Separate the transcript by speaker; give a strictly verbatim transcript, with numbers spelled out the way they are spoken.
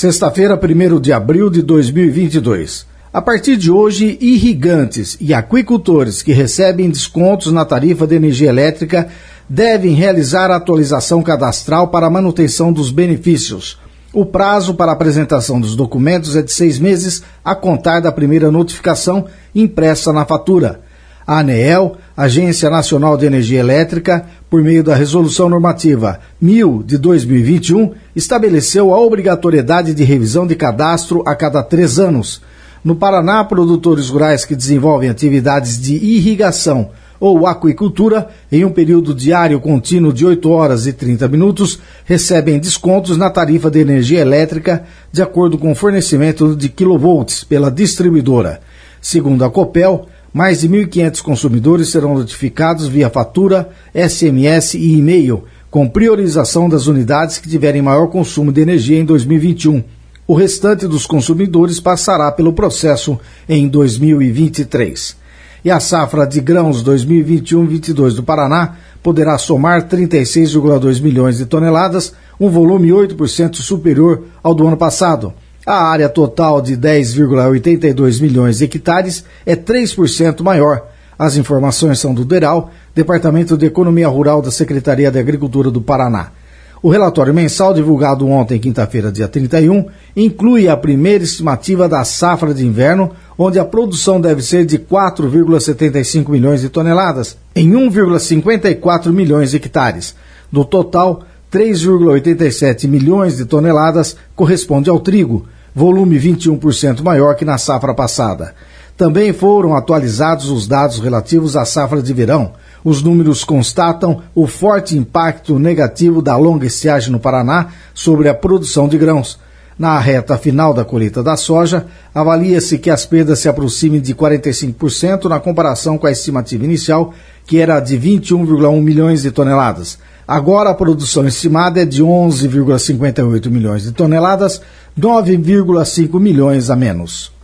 Speaker 1: Sexta-feira, primeiro de abril de dois mil e vinte e dois. A partir de hoje, irrigantes e aquicultores que recebem descontos na tarifa de energia elétrica devem realizar a atualização cadastral para a manutenção dos benefícios. O prazo para a apresentação dos documentos é de seis meses a contar da primeira notificação impressa na fatura. A ANEEL, Agência Nacional de Energia Elétrica, por meio da Resolução Normativa mil de dois mil e vinte e um, estabeleceu a obrigatoriedade de revisão de cadastro a cada três anos. No Paraná, produtores rurais que desenvolvem atividades de irrigação ou aquicultura em um período diário contínuo de oito horas e trinta minutos recebem descontos na tarifa de energia elétrica de acordo com o fornecimento de quilovolts pela distribuidora. Segundo a Copel, mais de mil e quinhentos consumidores serão notificados via fatura, S M S e e-mail, com priorização das unidades que tiverem maior consumo de energia em dois mil e vinte e um. O restante dos consumidores passará pelo processo em dois mil e vinte e três. E a safra de grãos dois mil e vinte e um vinte e dois do Paraná poderá somar trinta e seis vírgula dois milhões de toneladas, um volume oito por cento superior ao do ano passado. A área total de dez vírgula oitenta e dois milhões de hectares é três por cento maior. As informações são do DERAL, Departamento de Economia Rural da Secretaria de Agricultura do Paraná. O relatório mensal divulgado ontem, quinta-feira, dia trinta e um, inclui a primeira estimativa da safra de inverno, onde a produção deve ser de quatro vírgula setenta e cinco milhões de toneladas, em um vírgula cinquenta e quatro milhões de hectares. Do total, três vírgula oitenta e sete milhões de toneladas corresponde ao trigo, volume vinte e um por cento maior que na safra passada. Também foram atualizados os dados relativos à safra de verão. Os números constatam o forte impacto negativo da longa estiagem no Paraná sobre a produção de grãos. Na reta final da colheita da soja, avalia-se que as perdas se aproximem de quarenta e cinco por cento na comparação com a estimativa inicial, que era de vinte e um vírgula um milhões de toneladas. Agora a produção estimada é de onze vírgula cinquenta e oito milhões de toneladas, nove vírgula cinco milhões a menos.